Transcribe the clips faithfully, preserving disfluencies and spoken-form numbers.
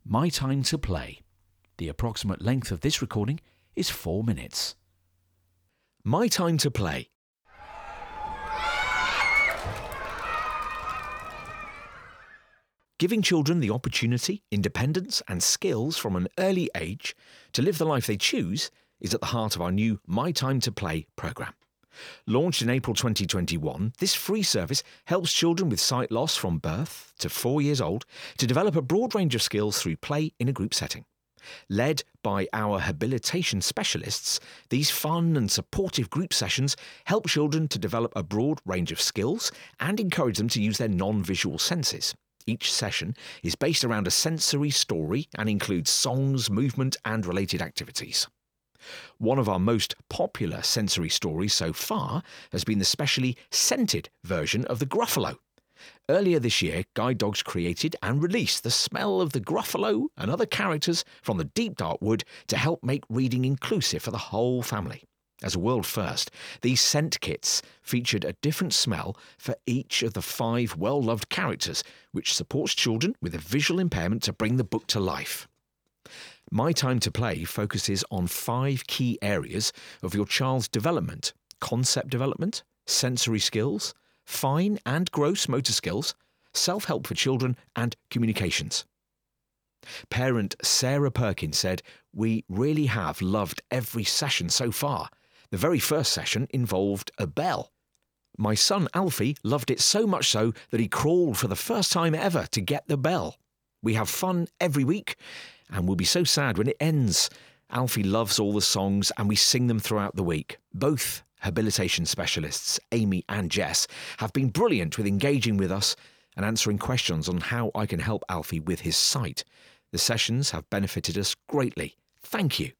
My Time to Play. The approximate length of this recording is four minutes. My Time to Play. Giving children the opportunity, independence and skills from an early age to live the life they choose is at the heart of our new My Time to Play programme. Launched in April twenty twenty-one, this free service helps children with sight loss from birth to four years old to develop a broad range of skills through play in a group setting. Led by our habilitation specialists, these fun and supportive group sessions help children to develop a broad range of skills and encourage them to use their non-visual senses. Each session is based around a sensory story and includes songs, movement and related activities. One of our most popular sensory stories so far has been the specially scented version of the Gruffalo. Earlier this year, Guide Dogs created and released the smell of the Gruffalo and other characters from the deep dark wood to help make reading inclusive for the whole family. As a world first, these scent kits featured a different smell for each of the five well-loved characters, which supports children with a visual impairment to bring the book to life. My Time to Play focuses on five key areas of your child's development: concept development, sensory skills, fine and gross motor skills, self-help for children, and communications. Parent Sarah Perkins said, "We really have loved every session so far. The very first session involved a bell. My son Alfie loved it so much so that he crawled for the first time ever to get the bell. We have fun every week and we'll be so sad when it ends. Alfie loves all the songs and we sing them throughout the week." Both habilitation specialists, Amy and Jess, have been brilliant with engaging with us and answering questions on how I can help Alfie with his sight. The sessions have benefited us greatly. Thank you.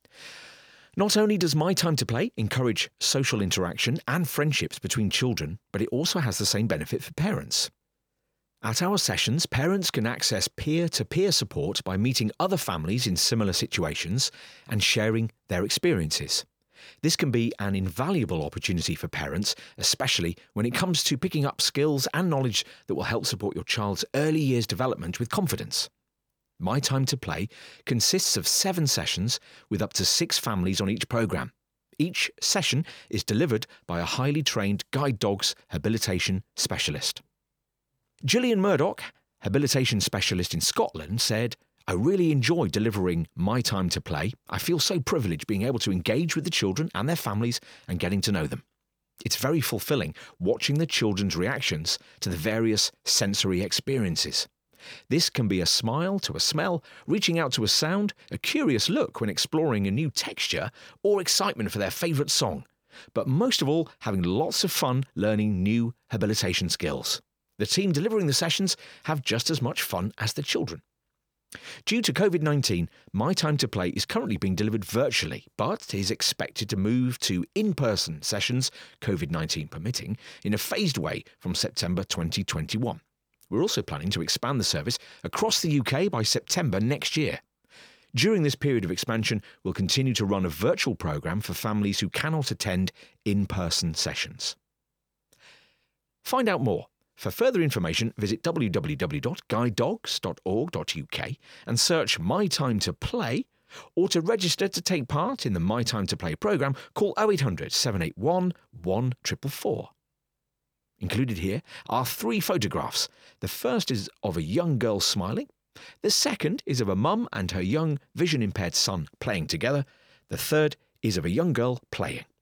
Not only does My Time to Play encourage social interaction and friendships between children, but it also has the same benefit for parents. At our sessions, parents can access peer-to-peer support by meeting other families in similar situations and sharing their experiences. This can be an invaluable opportunity for parents, especially when it comes to picking up skills and knowledge that will help support your child's early years development with confidence. My Time to Play consists of seven sessions with up to six families on each programme. Each session is delivered by a highly trained Guide Dogs habilitation specialist. Gillian Murdoch, habilitation specialist in Scotland, said, "I really enjoy delivering My Time to Play. I feel so privileged being able to engage with the children and their families and getting to know them. It's very fulfilling watching the children's reactions to the various sensory experiences. This can be a smile to a smell, reaching out to a sound, a curious look when exploring a new texture, or excitement for their favourite song. But most of all, having lots of fun learning new habilitation skills. The team delivering the sessions have just as much fun as the children." Due to COVID nineteen, My Time to Play is currently being delivered virtually, but is expected to move to in-person sessions, COVID nineteen permitting, in a phased way from September twenty twenty-one. We're also planning to expand the service across the U K by September next year. During this period of expansion, we'll continue to run a virtual programme for families who cannot attend in-person sessions. Find out more. For further information, visit w w w dot guide dogs dot org dot u k and search My Time to Play, or to register to take part in the My Time to Play programme, call oh eight hundred, seven eight one, one four four four. Included here are three photographs. The first is of a young girl smiling. The second is of a mum and her young vision-impaired son playing together. The third is of a young girl playing.